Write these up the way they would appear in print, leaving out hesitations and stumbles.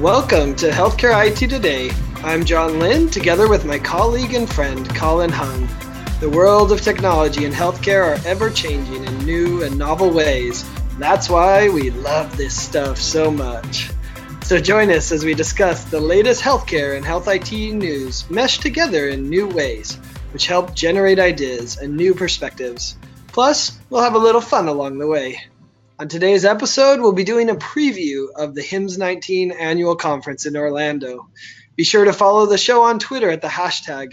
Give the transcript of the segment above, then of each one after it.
Welcome to Healthcare IT Today. I'm John Lynn, together with my colleague and friend, Colin Hung. The world of technology and healthcare are ever-changing in new and novel ways. That's why we love this stuff so much. So join us as we discuss the latest healthcare and health IT news meshed together in new ways, which help generate ideas and new perspectives. Plus, we'll have a little fun along the way. On today's episode, we'll be doing a preview of the HIMSS 19 annual conference in Orlando. Be sure to follow the show on Twitter at the hashtag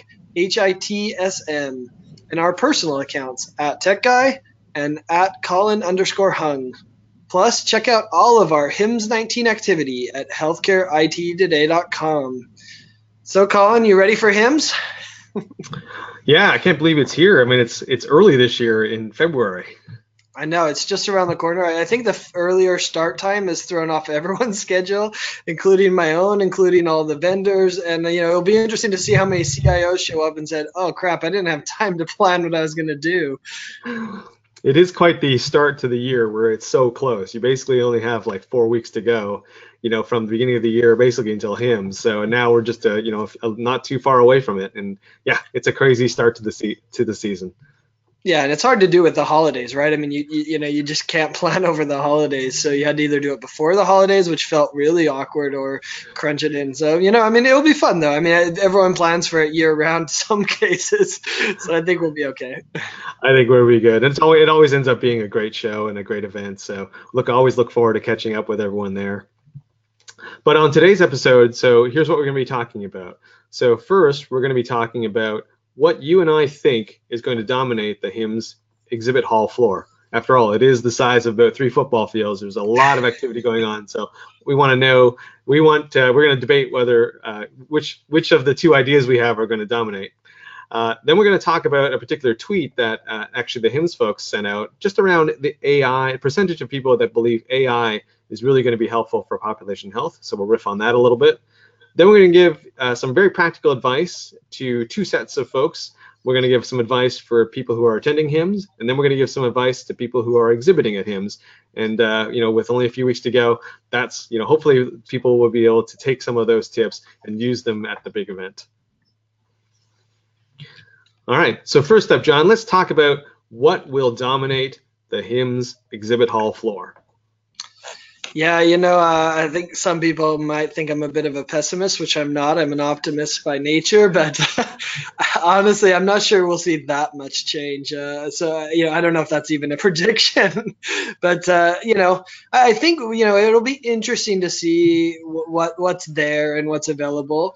HITSN and our personal accounts at TechGuy and at Colin_Hung. Plus, check out all of our HIMSS 19 activity at healthcareittoday.com. So, Colin, you ready for HIMSS? Yeah, I can't believe it's here. I mean, it's early this year in February. I know, it's just around the corner. I think the earlier start time has thrown off everyone's schedule, including my own, including all the vendors. And, it'll be interesting to see how many CIOs show up and said, oh, crap, I didn't have time to plan what I was going to do. It is quite the start to the year where it's so close. You basically only have like 4 weeks to go, from the beginning of the year, basically until HIMSS. So now we're just, not too far away from it. And yeah, it's a crazy start to the season. Yeah, and it's hard to do with the holidays, right? I mean, you just can't plan over the holidays, so you had to either do it before the holidays, which felt really awkward, or crunch it in. So, it'll be fun, though. I mean, everyone plans for it year-round in some cases, so I think we'll be okay. I think we'll be good. It always ends up being a great show and a great event, so always look forward to catching up with everyone there. But on today's episode, so here's what we're going to be talking about. So first, we're going to be talking about what you and I think is going to dominate the HIMSS exhibit hall floor. After all, it is the size of about 3 football fields. There's a lot of activity going on. So we want to know, we're going to debate whether which of the 2 ideas we have are going to dominate. Then we're going to talk about a particular tweet that actually the HIMSS folks sent out just around the AI, percentage of people that believe AI is really going to be helpful for population health. So we'll riff on that a little bit. Then we're going to give some very practical advice to 2 sets of folks. We're going to give some advice for people who are attending HIMSS, and then we're going to give some advice to people who are exhibiting at HIMSS. And with only a few weeks to go, that's hopefully people will be able to take some of those tips and use them at the big event. All right. So first up, John, let's talk about what will dominate the HIMSS exhibit hall floor. Yeah, I think some people might think I'm a bit of a pessimist, which I'm not. I'm an optimist by nature, but honestly, I'm not sure we'll see that much change. So I don't know if that's even a prediction, but I think it'll be interesting to see what's there and what's available.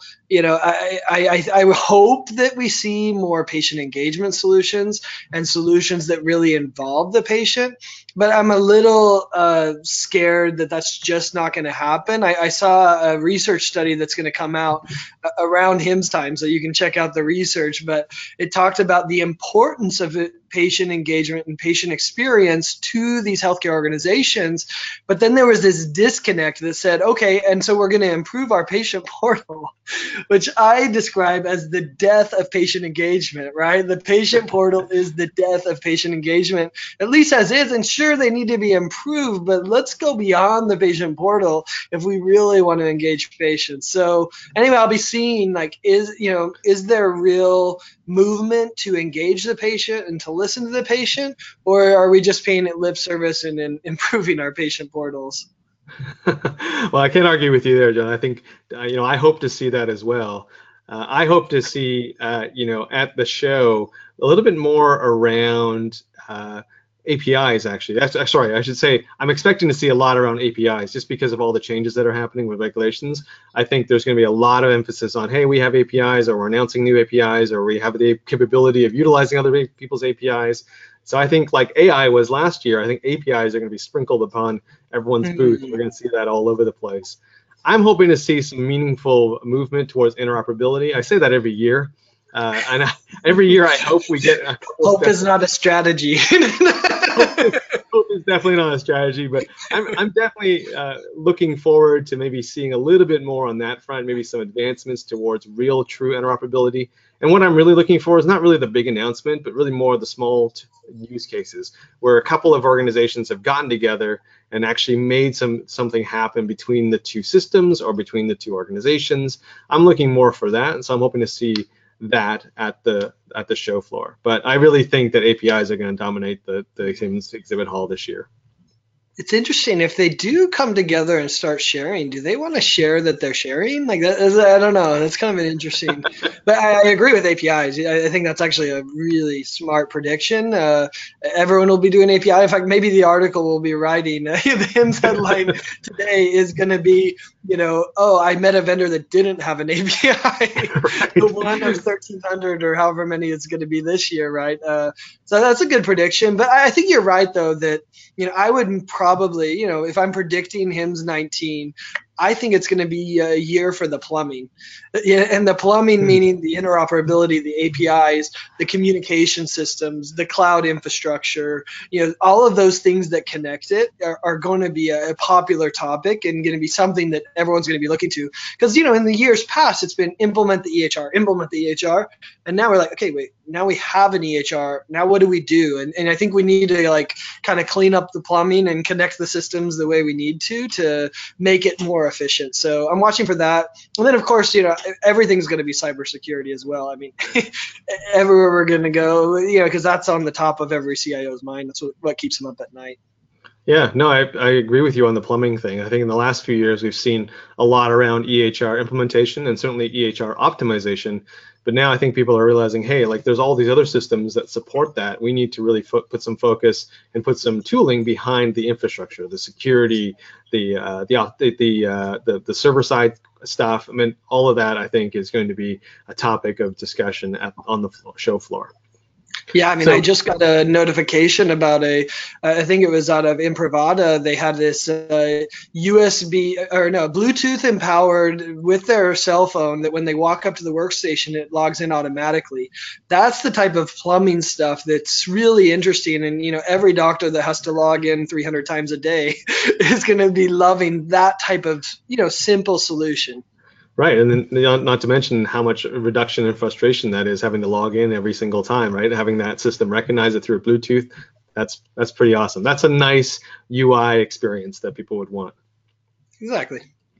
I hope that we see more patient engagement solutions and solutions that really involve the patient. But I'm a little scared that that's just not going to happen. I saw a research study that's going to come out around HIMSS time, so you can check out the research. But it talked about the importance of patient engagement and patient experience to these healthcare organizations. But then there was this disconnect that said, okay, and so we're going to improve our patient portal, which I describe as the death of patient engagement, right? The patient portal is the death of patient engagement, at least as is. And sure, they need to be improved, but let's go beyond the patient portal if we really want to engage patients. So anyway, I'll be seeing is there real movement to engage the patient and to listen to the patient, or are we just paying it lip service and improving our patient portals? Well, I can't argue with you there, John. I think, I hope to see that as well. I hope to see, at the show a little bit more around APIs, actually. Sorry, I should say I'm expecting to see a lot around APIs just because of all the changes that are happening with regulations. I think there's going to be a lot of emphasis on, hey, we have APIs, or we're announcing new APIs, or we have the capability of utilizing other people's APIs. So I think like AI was last year, I think APIs are going to be sprinkled upon everyone's booth. We're going to see that all over the place. I'm hoping to see some meaningful movement towards interoperability. I say that every year. And every year I hope we get a couple Hope is not a strategy. Hope is definitely not a strategy, but I'm definitely looking forward to maybe seeing a little bit more on that front, maybe some advancements towards real, true interoperability. And what I'm really looking for is not really the big announcement, but really more the small use cases where a couple of organizations have gotten together and actually made something happen between the two systems or between the two organizations. I'm looking more for that, and so I'm hoping to see that at the show floor. But I really think that APIs are going to dominate the exhibit hall this year. It's interesting if they do come together and start sharing. Do they want to share that they're sharing? Like that, I don't know. That's kind of an interesting. But I agree with APIs. I think that's actually a really smart prediction. Everyone will be doing API. In fact, maybe the article we'll be writing, the HIMSS headline today is going to be, oh, I met a vendor that didn't have an API. Right. The one of 1,300 or however many it's going to be this year, right? So that's a good prediction. But I think you're right, though, that I would probably, if I'm predicting HIMSS 19, I think it's going to be a year for the plumbing. And the plumbing meaning the interoperability, the APIs, the communication systems, the cloud infrastructure, all of those things that connect it are going to be a popular topic and going to be something that everyone's going to be looking to. Because, in the years past, it's been implement the EHR. And now we're like, okay, wait, now we have an EHR. Now what do we do? And I think we need to kind of clean up the plumbing and connect the systems the way we need to make it more efficient. So I'm watching for that. And then, of course, everything's going to be cybersecurity as well. I mean, everywhere we're going to go, because that's on the top of every CIO's mind. That's what keeps them up at night. Yeah, no, I agree with you on the plumbing thing. I think in the last few years, we've seen a lot around EHR implementation and certainly EHR optimization. But now I think people are realizing, hey, there's all these other systems that support that. We need to really put some focus and put some tooling behind the infrastructure, the security, the server side stuff. I mean, all of that I think is going to be a topic of discussion on the show floor. Yeah, I mean, I just got a notification about I think it was out of Imprivata. They had this Bluetooth empowered with their cell phone that when they walk up to the workstation, it logs in automatically. That's the type of plumbing stuff that's really interesting. And, every doctor that has to log in 300 times a day is going to be loving that type of, simple solution. Right, and then not to mention how much reduction in frustration that is having to log in every single time, right? Having that system recognize it through Bluetooth, that's pretty awesome. That's a nice UI experience that people would want. Exactly.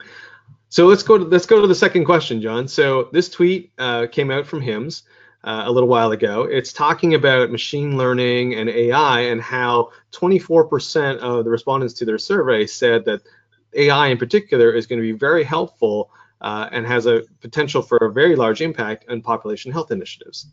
So let's go to the second question, John. So this tweet came out from HIMSS a little while ago. It's talking about machine learning and AI and how 24% of the respondents to their survey said that AI in particular is going to be very helpful and has a potential for a very large impact on population health initiatives.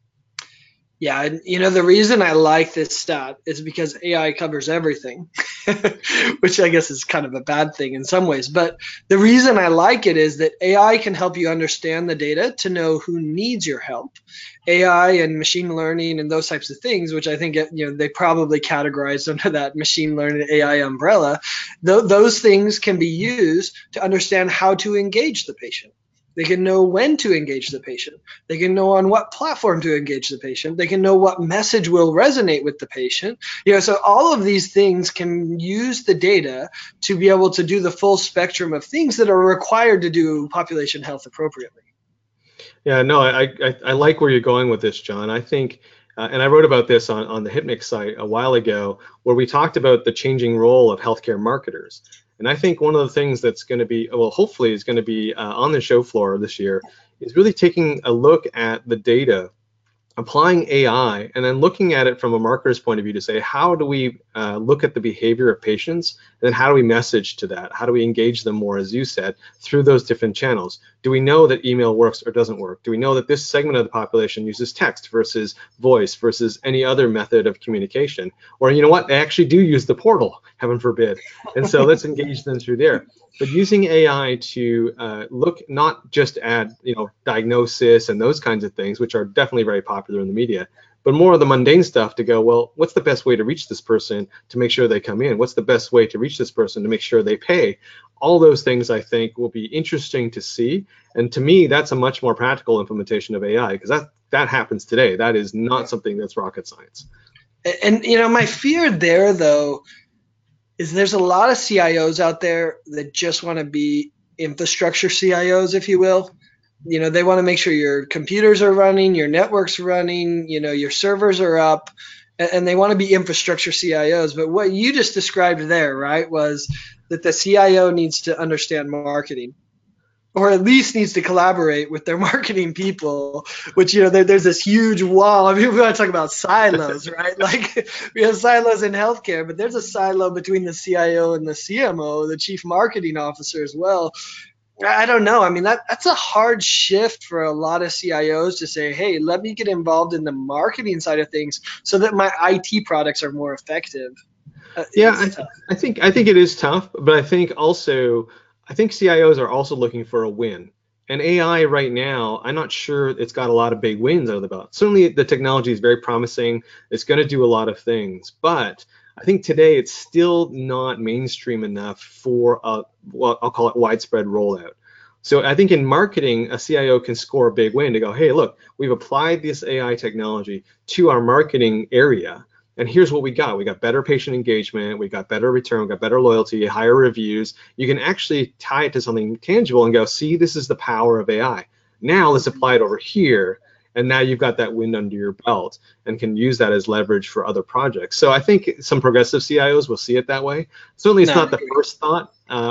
Yeah, and the reason I like this stat is because AI covers everything, which I guess is kind of a bad thing in some ways. But the reason I like it is that AI can help you understand the data to know who needs your help. AI and machine learning and those types of things, which I think they probably categorize under that machine learning AI umbrella. Those things can be used to understand how to engage the patient. They can know when to engage the patient. They can know on what platform to engage the patient. They can know what message will resonate with the patient. So all of these things can use the data to be able to do the full spectrum of things that are required to do population health appropriately. Yeah, no, I like where you're going with this, John. I think, and I wrote about this on the HIPMIC site a while ago, where we talked about the changing role of healthcare marketers. And I think one of the things that's going to be, well, hopefully is going to be on the show floor this year is really taking a look at the data, applying AI, and then looking at it from a marketer's point of view to say, how do we look at the behavior of patients, and then how do we message to that? How do we engage them more, as you said, through those different channels? Do we know that email works or doesn't work? Do we know that this segment of the population uses text versus voice versus any other method of communication? Or you know what, they actually do use the portal, heaven forbid. And so let's engage them through there. But using AI to look not just at diagnosis and those kinds of things, which are definitely very popular in the media, but more of the mundane stuff to go, well, what's the best way to reach this person to make sure they come in? What's the best way to reach this person to make sure they pay? All those things I think will be interesting to see. And to me, that's a much more practical implementation of AI because that happens today. That is not something that's rocket science. And my fear there, though, is there's a lot of CIOs out there that just want to be infrastructure CIOs, if you will. They want to make sure your computers are running, your networks running, your servers are up, and they want to be infrastructure CIOs. But what you just described there, right, was that the CIO needs to understand marketing, or at least needs to collaborate with their marketing people, which, there's this huge wall. I mean, we want to talk about silos, right? Like, we have silos in healthcare, but there's a silo between the CIO and the CMO, the chief marketing officer as well. I don't know. I mean, that's a hard shift for a lot of CIOs to say, hey, let me get involved in the marketing side of things so that my IT products are more effective. Yeah, I think it is tough, but I think CIOs are also looking for a win. And AI right now, I'm not sure it's got a lot of big wins out of the belt. Certainly, the technology is very promising. It's going to do a lot of things, but I think today it's still not mainstream enough for what I'll call it widespread rollout. So I think in marketing, a CIO can score a big win to go, hey, look, we've applied this AI technology to our marketing area. And here's what we got. We got better patient engagement. We got better return. We got better loyalty, higher reviews. You can actually tie it to something tangible and go, see, this is the power of AI. Now let's apply it over here. And now you've got that wind under your belt and can use that as leverage for other projects. So I think some progressive CIOs will see it that way. Certainly, it's not the first thought.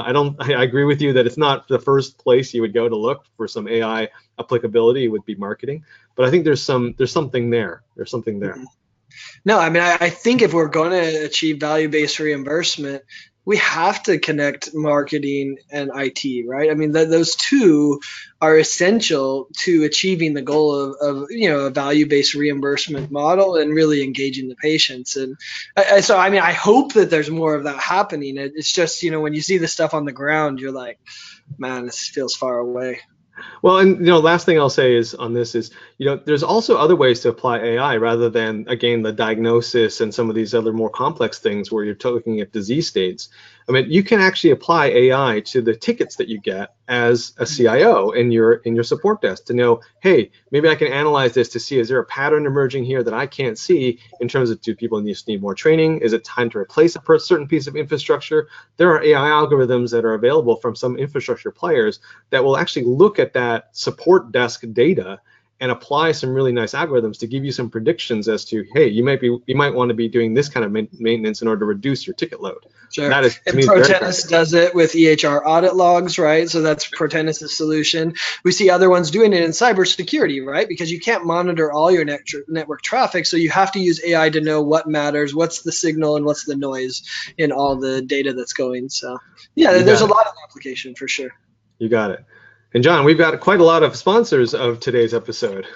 I agree with you that it's not the first place you would go to look for some AI applicability would be marketing. But I think there's something there. There's something there. No, I mean, I think if we're going to achieve value-based reimbursement, we have to connect marketing and IT, right? I mean, those two are essential to achieving the goal of a value-based reimbursement model and really engaging the patients. And so, I mean, I hope that there's more of that happening. It's just, when you see the stuff on the ground, you're like, man, this feels far away. Well, and last thing I'll say is on this is, there's also other ways to apply AI rather than, again, the diagnosis and some of these other more complex things where you're looking at disease states. I mean, you can actually apply AI to the tickets that you get as a CIO in your support desk to know, hey, maybe I can analyze this to see, is there a pattern emerging here that I can't see in terms of, do people need more training? Is it time to replace a certain piece of infrastructure? There are AI algorithms that are available from some infrastructure players that will actually look at that support desk data and apply some really nice algorithms to give you some predictions as to, hey, you might want to be doing this kind of maintenance in order to reduce your ticket load. Sure. That is, and Protenus does it with EHR audit logs, right? So that's Protenus' solution. We see other ones doing it in cybersecurity, right? Because you can't monitor all your network traffic, so you have to use AI to know what matters, what's the signal, and what's the noise in all the data that's going. So yeah, there's a lot of application for sure. You got it. And John, we've got quite a lot of sponsors of today's episode.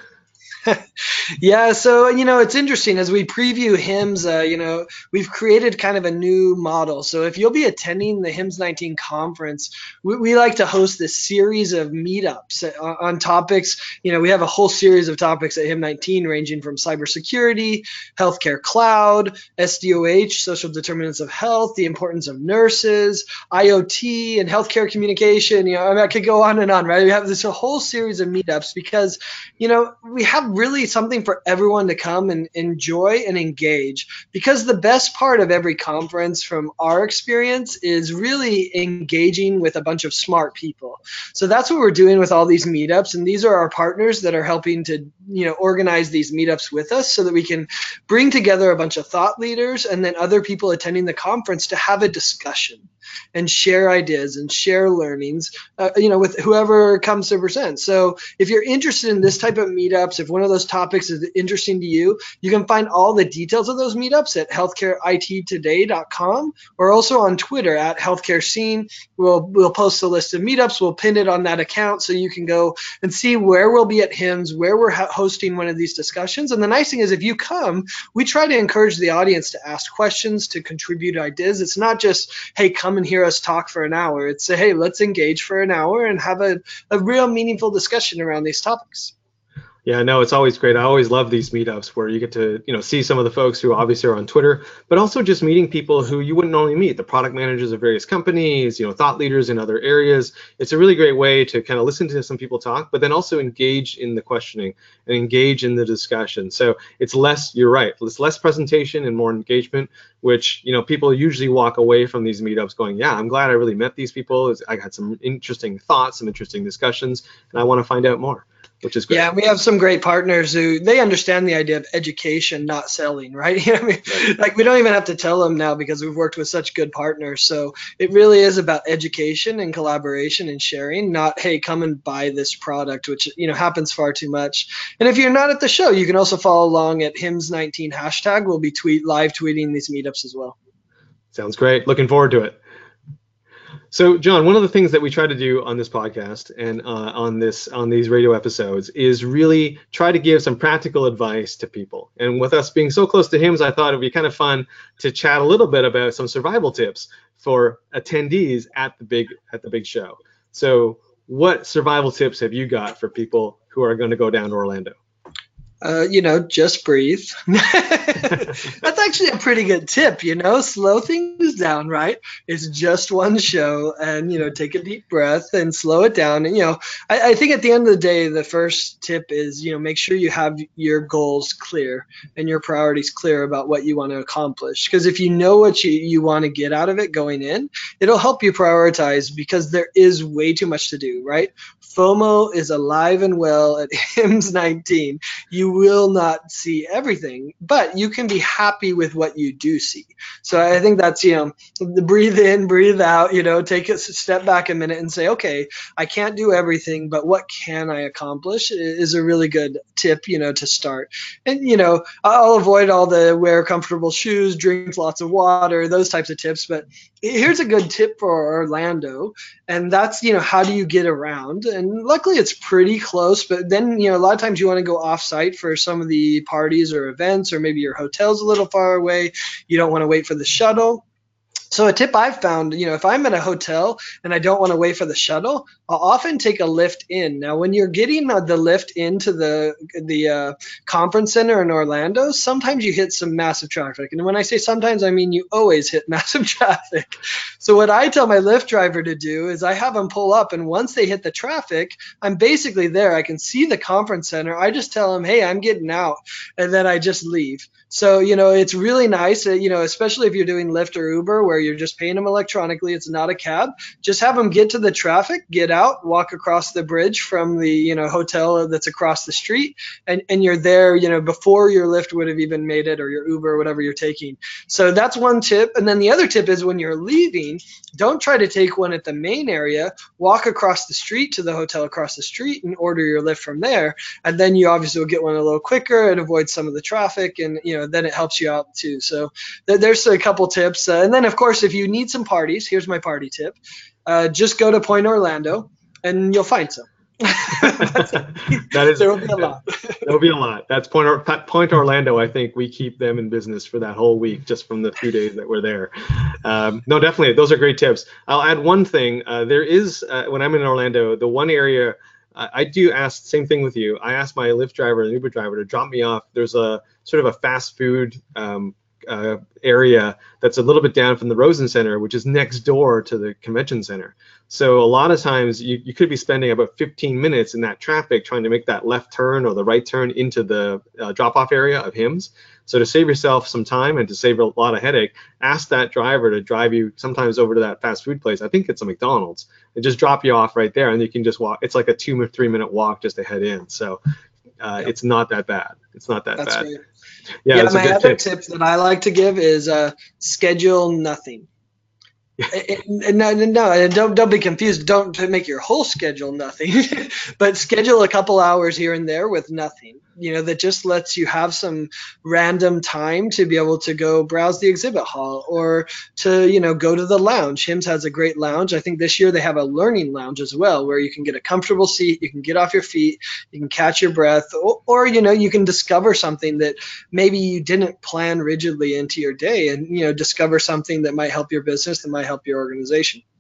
Yeah, so it's interesting as we preview HIMSS. We've created kind of a new model. So if you'll be attending the HIMSS 19 conference, we like to host this series of meetups on topics. We have a whole series of topics at HIMSS 19 ranging from cybersecurity, healthcare cloud, SDOH, social determinants of health, the importance of nurses, IoT, and healthcare communication. I could go on and on, right? We have this whole series of meetups because we have really something for everyone to come and enjoy and engage, because the best part of every conference from our experience is really engaging with a bunch of smart people. So that's what we're doing with all these meetups, and these are our partners that are helping to organize these meetups with us so that we can bring together a bunch of thought leaders and then other people attending the conference to have a discussion and share ideas and share learnings with whoever comes to present. So if you're interested in this type of meetups, if one of those topics is interesting to you, you can find all the details of those meetups at healthcareittoday.com or also on Twitter at healthcarescene. We'll post a list of meetups. We'll pin it on that account so you can go and see where we'll be at HIMSS, where we're hosting one of these discussions. And the nice thing is, if you come, we try to encourage the audience to ask questions, to contribute ideas. It's not just, hey, come and hear us talk for an hour. It's, hey, let's engage for an hour and have a real meaningful discussion around these topics. Yeah, no, it's always great. I always love these meetups where you get to, see some of the folks who obviously are on Twitter, but also just meeting people who you wouldn't normally meet, the product managers of various companies, thought leaders in other areas. It's a really great way to kind of listen to some people talk, but then also engage in the questioning and engage in the discussion. So it's less, you're right, it's less presentation and more engagement, which, people usually walk away from these meetups going, yeah, I'm glad I really met these people. I had some interesting thoughts, some interesting discussions, and I want to find out more, which is great. Yeah, we have some great partners who they understand the idea of education, not selling, right? Right. Like we don't even have to tell them now because we've worked with such good partners. So it really is about education and collaboration and sharing, not, hey, come and buy this product, which, happens far too much. And if you're not at the show, you can also follow along at HIMSS19 hashtag. We'll be live tweeting these meetups as well. Sounds great. Looking forward to it. So, John, one of the things that we try to do on this podcast and on these radio episodes is really try to give some practical advice to people. And with us being so close to HIMSS, I thought it'd be kind of fun to chat a little bit about some survival tips for attendees at the big show. So, what survival tips have you got for people who are going to go down to Orlando? Just breathe. That's actually a pretty good tip, slow things down, right? It's just one show and, take a deep breath and slow it down. And, I think at the end of the day, the first tip is, make sure you have your goals clear and your priorities clear about what you want to accomplish. Because if you know what you want to get out of it going in, it'll help you prioritize because there is way too much to do, right? FOMO is alive and well at HIMSS19. You will not see everything, but you can be happy with what you do see. So I think that's, the breathe in, breathe out, take a step back a minute and say, okay, I can't do everything, but what can I accomplish is a really good tip, to start. And, I'll avoid all the wear comfortable shoes, drink lots of water, those types of tips. But here's a good tip for Orlando. And that's, how do you get around? And luckily it's pretty close, but then, a lot of times you want to go off site for some of the parties or events, or maybe your hotel's a little far away. You don't want to wait for the shuttle. So a tip I've found, if I'm at a hotel and I don't want to wait for the shuttle, I'll often take a lift in. Now, when you're getting the lift into the conference center in Orlando, sometimes you hit some massive traffic. And when I say sometimes, I mean you always hit massive traffic. So what I tell my Lyft driver to do is I have them pull up, and once they hit the traffic, I'm basically there. I can see the conference center. I just tell them, hey, I'm getting out, and then I just leave. So, it's really nice, especially if you're doing Lyft or Uber where you're just paying them electronically. It's not a cab. Just have them get to the traffic, get out, walk across the bridge from the, hotel that's across the street, and you're there, before your Lyft would have even made it, or your Uber, or whatever you're taking. So that's one tip. And then the other tip is when you're leaving, don't try to take one at the main area. Walk across the street to the hotel across the street and order your Lyft from there. And then you obviously will get one a little quicker and avoid some of the traffic, and, then it helps you out too. So there's a couple tips. And then, of course, if you need some parties, here's my party tip. Just go to Point Orlando and you'll find some. There will be a lot. There will be a lot. That's Point Orlando. I think we keep them in business for that whole week just from the few days that we're there. No, definitely. Those are great tips. I'll add one thing. There is, when I'm in Orlando, the one area I do ask, same thing with you. I ask my Lyft driver and Uber driver to drop me off. There's a sort of a fast food area that's a little bit down from the Rosen Center, which is next door to the convention center. So a lot of times you could be spending about 15 minutes in that traffic trying to make that left turn or the right turn into the drop-off area of HIMSS. So to save yourself some time and to save a lot of headache, ask that driver to drive you sometimes over to that fast food place. I think it's a McDonald's, and just drop you off right there, and you can just walk. It's like a 2 or 3 minute walk just to head in. So it's not that bad. It's not that That's bad. Right. Yeah, my other tip that I like to give is schedule nothing. No, don't be confused. Don't make your whole schedule nothing, but schedule a couple hours here and there with nothing. That just lets you have some random time to be able to go browse the exhibit hall or to, go to the lounge. HIMSS has a great lounge. I think this year they have a learning lounge as well, where you can get a comfortable seat, you can get off your feet, you can catch your breath, or you can discover something that maybe you didn't plan rigidly into your day, and, discover something that might help your business, that might help your organization.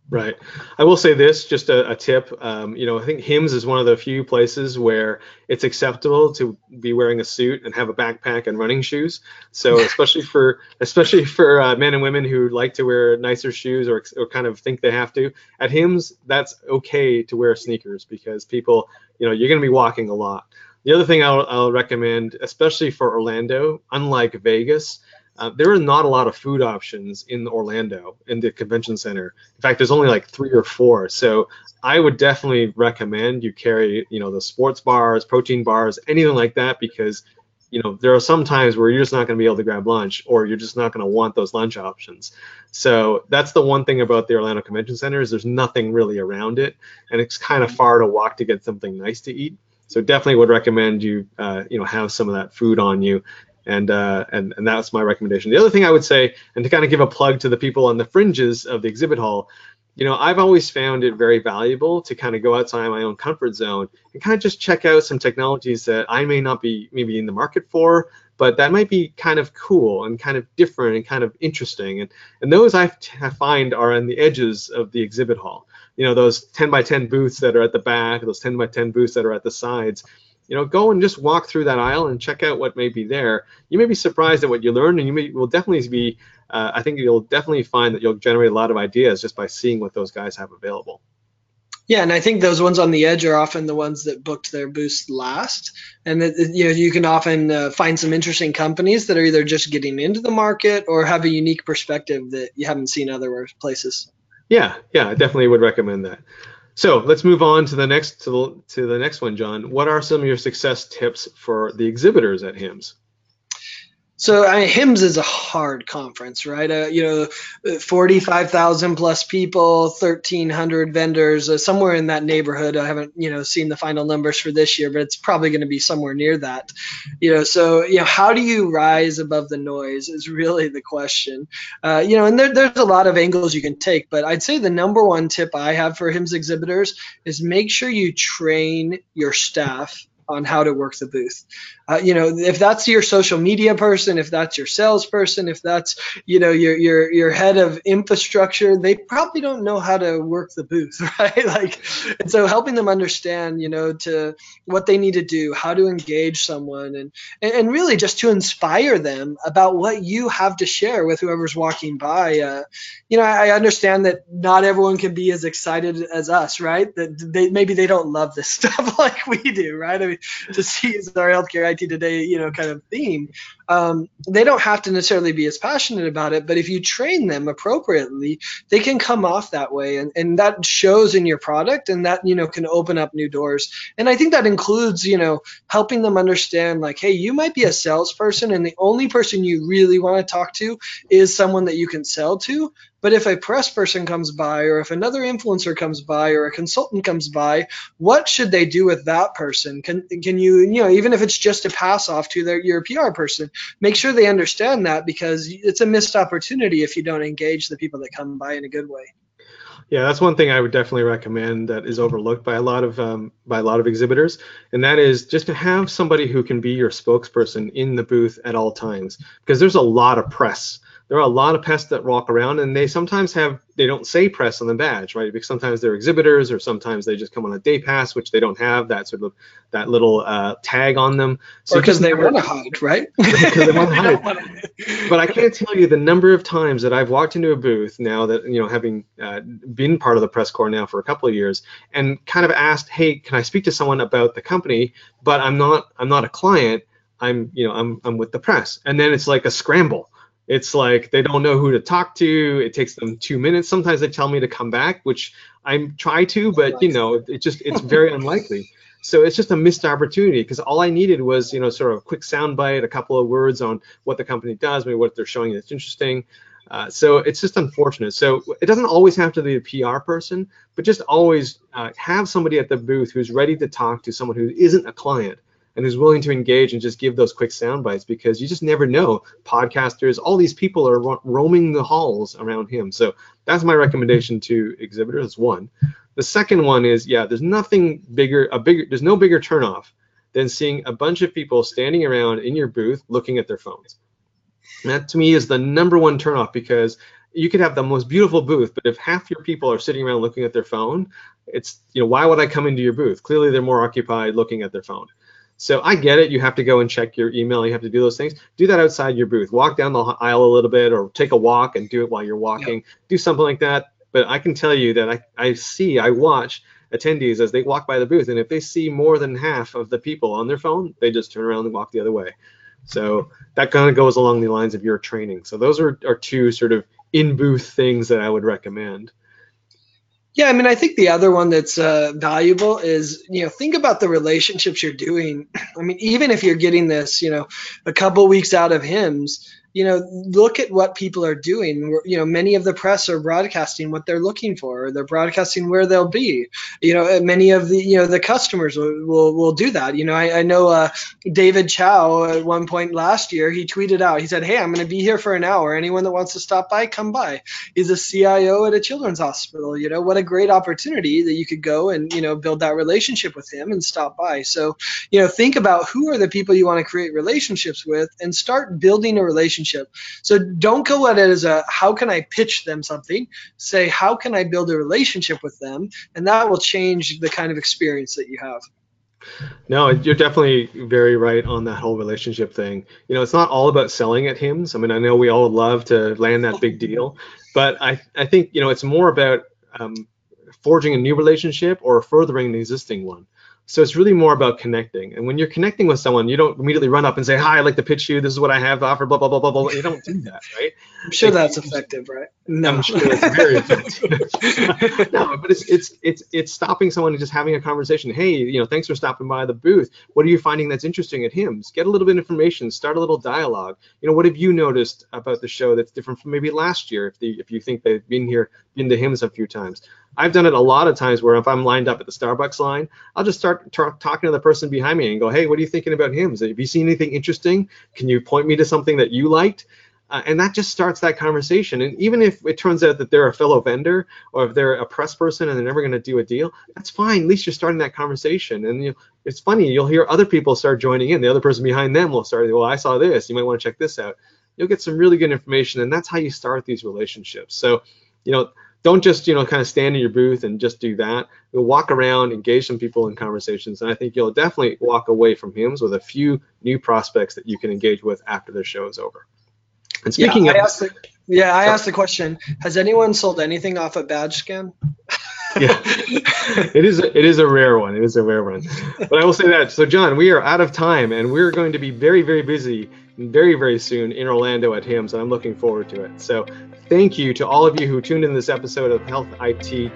Right. I will say this, just a tip. I think Hims is one of the few places where it's acceptable to be wearing a suit and have a backpack and running shoes. So especially for men and women who like to wear nicer shoes or kind of think they have to, at Hims that's okay to wear sneakers because people, you're going to be walking a lot. The other thing I'll recommend, especially for Orlando, unlike Vegas, there are not a lot of food options in Orlando in the convention center. In fact, there's only like 3 or 4. So I would definitely recommend you carry, the sports bars, protein bars, anything like that, because, there are some times where you're just not going to be able to grab lunch, or you're just not going to want those lunch options. So that's the one thing about the Orlando Convention Center is there's nothing really around it, and it's kind of far to walk to get something nice to eat. So definitely would recommend you, have some of that food on you. And that's my recommendation. The other thing I would say, and to kind of give a plug to the people on the fringes of the exhibit hall, I've always found it very valuable to kind of go outside my own comfort zone and kind of just check out some technologies that I may not be maybe in the market for, but that might be kind of cool and kind of different and kind of interesting. And those I find are on the edges of the exhibit hall. Those 10 by 10 booths that are at the back, those 10 by 10 booths that are at the sides. Go and just walk through that aisle and check out what may be there. You may be surprised at what you learn, and will definitely be. I think you'll definitely find that you'll generate a lot of ideas just by seeing what those guys have available. Yeah, and I think those ones on the edge are often the ones that booked their booths last, and you can often find some interesting companies that are either just getting into the market or have a unique perspective that you haven't seen other places. Yeah, I definitely would recommend that. So let's move on to the next one, John. What are some of your success tips for the exhibitors at HIMSS? So HIMSS is a hard conference, right? 45,000 plus people, 1,300 vendors, somewhere in that neighborhood. I haven't, seen the final numbers for this year, but it's probably going to be somewhere near that. So how do you rise above the noise is really the question. And there's a lot of angles you can take, but I'd say the number one tip I have for HIMSS exhibitors is make sure you train your staff on how to work the booth. If that's your social media person, if that's your salesperson, if that's, your head of infrastructure, they probably don't know how to work the booth, right? And so helping them understand, to what they need to do, how to engage someone, and really just to inspire them about what you have to share with whoever's walking by. I understand that not everyone can be as excited as us, right? That maybe they don't love this stuff like we do, right? I mean, to seize our healthcare IT today, kind of theme. They don't have to necessarily be as passionate about it, but if you train them appropriately, they can come off that way, and that shows in your product, and that can open up new doors. And I think that includes helping them understand, like, hey, you might be a salesperson, and the only person you really want to talk to is someone that you can sell to. But if a press person comes by, or if another influencer comes by, or a consultant comes by, what should they do with that person? Can you, even if it's just a pass off to your PR person, make sure they understand that, because it's a missed opportunity if you don't engage the people that come by in a good way. Yeah, that's one thing I would definitely recommend that is overlooked by a lot of exhibitors, and that is just to have somebody who can be your spokesperson in the booth at all times, because there's a lot of press. There are a lot of press that walk around, and they sometimes they don't say press on the badge, right? Because sometimes they're exhibitors, or sometimes they just come on a day pass, which they don't have that that little tag on them. So because they want to hide, right? Because they want to hide. But I can't tell you the number of times that I've walked into a booth now that, having been part of the press corps now for a couple of years, and kind of asked, hey, can I speak to someone about the company? But I'm not a client. I'm with the press, and then it's like a scramble. It's like they don't know who to talk to. It takes them 2 minutes. Sometimes they tell me to come back, which I try to, but it's very unlikely. So it's just a missed opportunity, because all I needed was sort of a quick soundbite, a couple of words on what the company does, maybe what they're showing that's interesting. So it's just unfortunate. So it doesn't always have to be a PR person, but just always have somebody at the booth who's ready to talk to someone who isn't a client, and who's willing to engage and just give those quick sound bites, because you just never know. Podcasters, all these people are roaming the halls around him. So that's my recommendation to exhibitors, one. The second one is, there's nothing bigger, there's no bigger turnoff than seeing a bunch of people standing around in your booth looking at their phones. And that to me is the number one turnoff, because you could have the most beautiful booth, but if half your people are sitting around looking at their phone, it's, why would I come into your booth? Clearly they're more occupied looking at their phone. So I get it. You have to go and check your email. You have to do those things. Do that outside your booth. Walk down the aisle a little bit, or take a walk and do it while you're walking. Yep. Do something like that. But I can tell you that I watch attendees as they walk by the booth, and if they see more than half of the people on their phone, they just turn around and walk the other way. So that kind of goes along the lines of your training. So those are two sort of in-booth things that I would recommend. Yeah, I mean, I think the other one that's valuable is, think about the relationships you're doing. I mean, even if you're getting this, a couple weeks out of HIMSS, look at what people are doing. Many of the press are broadcasting what they're looking for, or they're broadcasting where they'll be. Many of the customers will do that. I know David Chow at one point last year, he tweeted out, he said, "Hey, I'm going to be here for an hour. Anyone that wants to stop by, come by." He's a CIO at a children's hospital. What a great opportunity that you could go and, build that relationship with him and stop by. So, think about who are the people you want to create relationships with, and start building a relationship. So don't go at it as how can I pitch them something? Say, how can I build a relationship with them? And that will change the kind of experience that you have. No, you're definitely very right on that whole relationship thing. It's not all about selling at HIMSS. I mean, I know we all love to land that big deal, but I think, it's more about forging a new relationship or furthering an existing one. So it's really more about connecting. And when you're connecting with someone, you don't immediately run up and say, "Hi, I'd like to pitch you. This is what I have to offer, blah, blah, blah, blah, blah." You don't do that, right? I'm sure that's effective, right? No. I'm sure it's very effective. No, but it's stopping someone and just having a conversation. "Hey, thanks for stopping by the booth. What are you finding that's interesting at HIMSS?" Get a little bit of information, start a little dialogue. What have you noticed about the show that's different from maybe last year, if you think they've been to HIMSS a few times? I've done it a lot of times where if I'm lined up at the Starbucks line, I'll just start talking to the person behind me and go, "Hey, what are you thinking about HIMSS? Have you seen anything interesting? Can you point me to something that you liked?" And that just starts that conversation. And even if it turns out that they're a fellow vendor, or if they're a press person and they're never going to do a deal, that's fine. At least you're starting that conversation. And it's funny, you'll hear other people start joining in. The other person behind them will start, "Well, I saw this. You might want to check this out." You'll get some really good information, and that's how you start these relationships. So, don't just, kind of stand in your booth and just do that. You'll walk around, engage some people in conversations, and I think you'll definitely walk away from HIMSS with a few new prospects that you can engage with after the show is over. And speaking I asked the question, has anyone sold anything off a badge scan? Yeah, it is a rare one. It is a rare one. But I will say that. So, John, we are out of time, and we're going to be very, very busy very, very soon in Orlando at HIMSS, and I'm looking forward to it. So thank you to all of you who tuned in this episode of Healthcare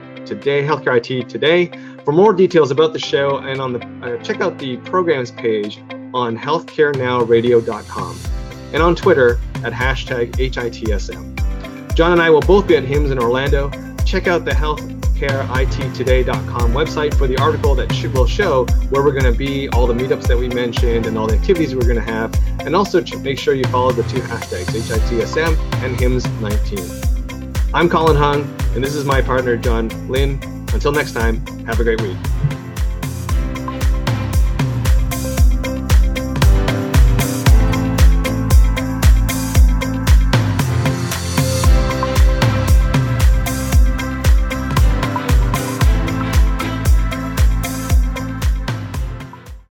IT Today. For more details about the show and on the check out the programs page on healthcarenowradio.com and on Twitter at #HITSM. John and I will both be at HIMSS in Orlando. Check out the healthcareittoday.com website for the article that will show where we're going to be, all the meetups that we mentioned, and all the activities we're going to have. And also make sure you follow the two hashtags, HITSM and HIMSS19. I'm Colin Hung, and this is my partner, John Lynn. Until next time, have a great week.